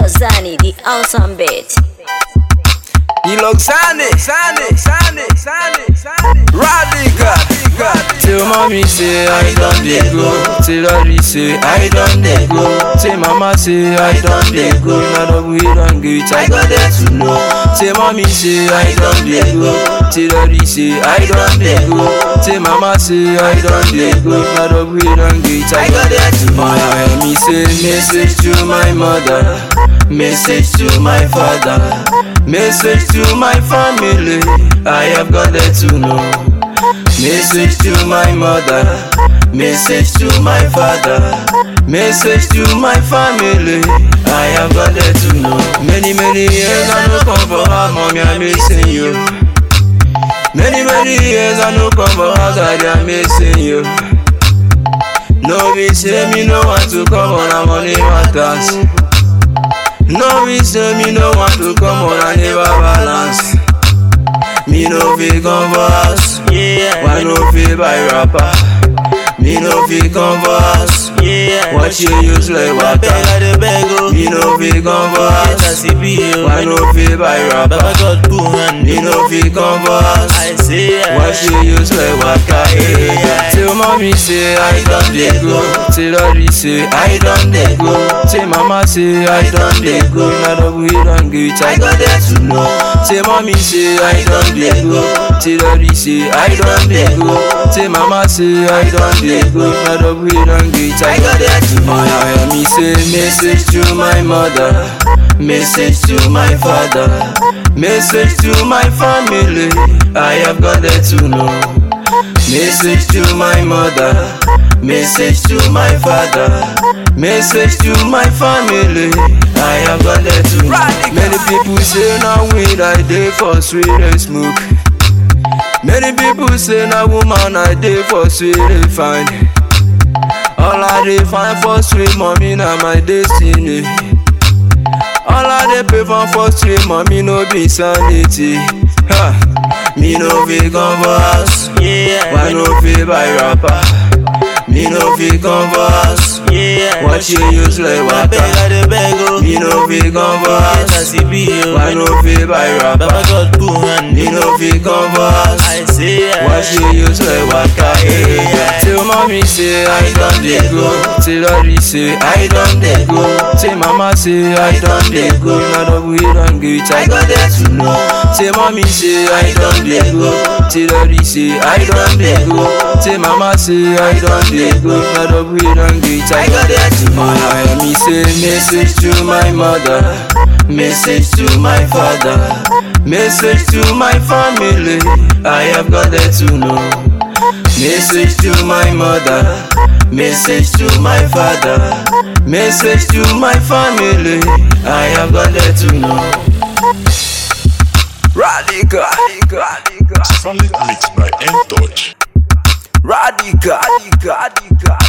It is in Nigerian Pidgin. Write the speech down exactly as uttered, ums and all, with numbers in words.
Zani, the awesome bit. Iloxane, Sane, Sane, Sane, Sane, Radical. Till mommy say I done dey go. Till daddy say I done dey go. Till mama say I done dey go. Now that we done get, I got there to know. Till mommy say I done dey go. Till daddy say I done dey go. Till mama say I done dey go. Now that we done get, I got there to know. I hear me say message to my mother, message to my father, message to my family. I have got there to know. Message to my mother, message to my father, message to my family. I have got there to know. Many, many years I no come for her, mommy, I'm missing you. Many, many years I no come for her, daddy, I'm missing you. No, we say me no want to come on a money matters. No, we say me no want to come on a never balance. Me no fi converse, yeah. Why no fi buy rapper? Me no fi converse, yeah. Watch you use like water. Me no fi converse, why no fi buy rapper? Me no fi converse, watch you use like water. Till mommy say I done dey go. Till daddy say I done dey go. Till mama say I done dey go. Now that we done get, I got there to know. Till mommy say I done dey go. Till daddy say I done dey go. Till mama say I done dey go. Now that we done get, I got there to know. I hear me say message to my mother, message to my father, message to my family. I have got there to know. Message to my mother, message to my father, message to my family. I have got there to know. Many people say now weed I dey for sweet and smoke. Many people say now woman I dey for sweet and fine. All I dey find for sweet mommy na my destiny. All I dey pay for for sweet mommy no be sanity. Ha. Me no fi converse, yeah. Why no fi buy rapper? Me no fi converse, yeah. Watch you use like water. Me no fi converse, why no fi buy rapper? Me no fi converse, watch you use like water. Till mommy say I done dey go. Till daddy say I done dey go. Till mama say I done dey go. Now that we done get, I got there to know. Till mommy say I done dey go. Till daddy say I done dey go. Till mama say I done dey go. Now that we done get, I got there to know. I hear me say message to my mother, message to my father, message to my family. I have got there to know. Message to my mother, message to my father, message to my family. I have got there to know. Radical, radical, Solid mixed by N-Touch. radical, radical, radical.